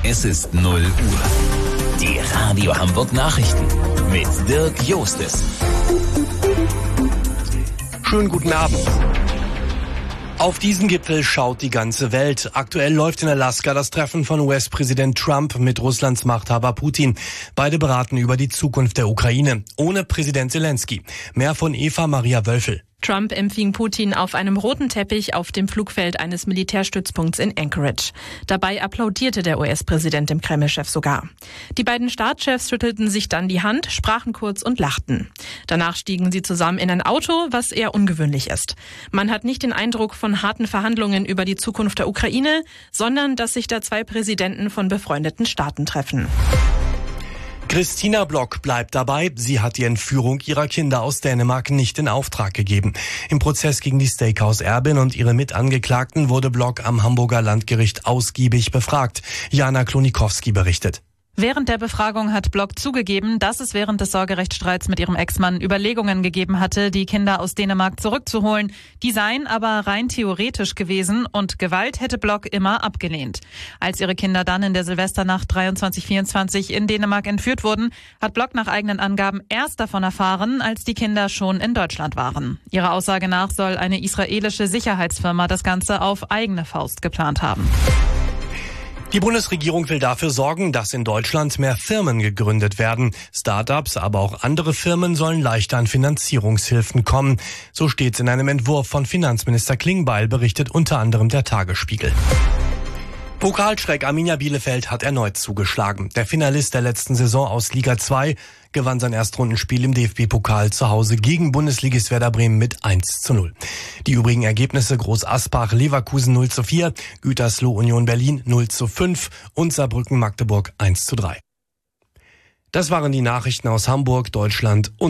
Es ist 0 Uhr. Die Radio Hamburg Nachrichten mit Dirk Jostes. Schönen guten Abend. Auf diesen Gipfel schaut die ganze Welt. Aktuell läuft in Alaska das Treffen von US-Präsident Trump mit Russlands Machthaber Putin. Beide beraten über die Zukunft der Ukraine. Ohne Präsident Zelensky. Mehr von Eva Maria Wölfel. Trump empfing Putin auf einem roten Teppich auf dem Flugfeld eines Militärstützpunkts in Anchorage. Dabei applaudierte der US-Präsident dem Kreml-Chef sogar. Die beiden Staatschefs schüttelten sich dann die Hand, sprachen kurz und lachten. Danach stiegen sie zusammen in ein Auto, was eher ungewöhnlich ist. Man hat nicht den Eindruck von harten Verhandlungen über die Zukunft der Ukraine, sondern dass sich da zwei Präsidenten von befreundeten Staaten treffen. Christina Block bleibt dabei. Sie hat die Entführung ihrer Kinder aus Dänemark nicht in Auftrag gegeben. Im Prozess gegen die Steakhouse-Erbin und ihre Mitangeklagten wurde Block am Hamburger Landgericht ausgiebig befragt. Jana Klonikowski berichtet. Während der Befragung hat Block zugegeben, dass es während des Sorgerechtsstreits mit ihrem Ex-Mann Überlegungen gegeben hatte, die Kinder aus Dänemark zurückzuholen. Die seien aber rein theoretisch gewesen und Gewalt hätte Block immer abgelehnt. Als ihre Kinder dann in der Silvesternacht 23/24 in Dänemark entführt wurden, hat Block nach eigenen Angaben erst davon erfahren, als die Kinder schon in Deutschland waren. Ihrer Aussage nach soll eine israelische Sicherheitsfirma das Ganze auf eigene Faust geplant haben. Die Bundesregierung will dafür sorgen, dass in Deutschland mehr Firmen gegründet werden. Start-ups, aber auch andere Firmen sollen leichter an Finanzierungshilfen kommen. So steht's in einem Entwurf von Finanzminister Klingbeil, berichtet unter anderem der Tagesspiegel. Pokalschreck Arminia Bielefeld hat erneut zugeschlagen. Der Finalist der letzten Saison aus Liga 2 gewann sein Erstrundenspiel im DFB-Pokal zu Hause gegen Bundesligist Werder Bremen mit 1:0. Die übrigen Ergebnisse: Groß Asbach Leverkusen 0:4, Gütersloh Union Berlin 0:5 und Saarbrücken Magdeburg 1:3. Das waren die Nachrichten aus Hamburg, Deutschland und